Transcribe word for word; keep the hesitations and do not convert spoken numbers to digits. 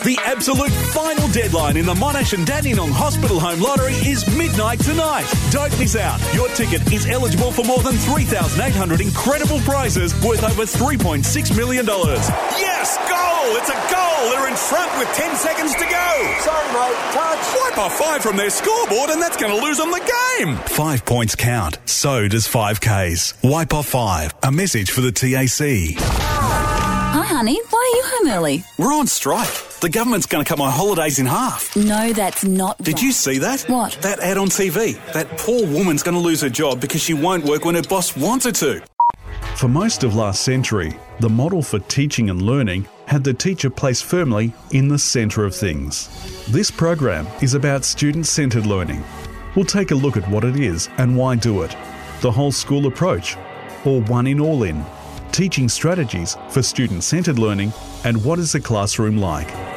The absolute final deadline in the Monash and Dandenong Hospital Home Lottery is midnight tonight. Don't miss out. Your ticket is eligible for more than three thousand eight hundred incredible prizes worth over three point six million dollars. Yes, goal! It's a goal! They're in front with ten seconds to go. Sorry, mate. Touch. Wipe off five from their scoreboard and that's going to lose them the game. Five points count. So does five Ks. Wipe off five. A message for the T A C. Hi, honey. Why are you home early? We're on strike. The government's going to cut my holidays in half. No, that's not Did right. you see that? What? That ad on T V. That poor woman's going to lose her job because she won't work when her boss wants her to. For most of last century, the model for teaching and learning had the teacher placed firmly in the centre of things. This program is about student-centred learning. We'll take a look at what it is and why do it, the whole school approach, or one in all in, teaching strategies for student-centred learning and what is the classroom like.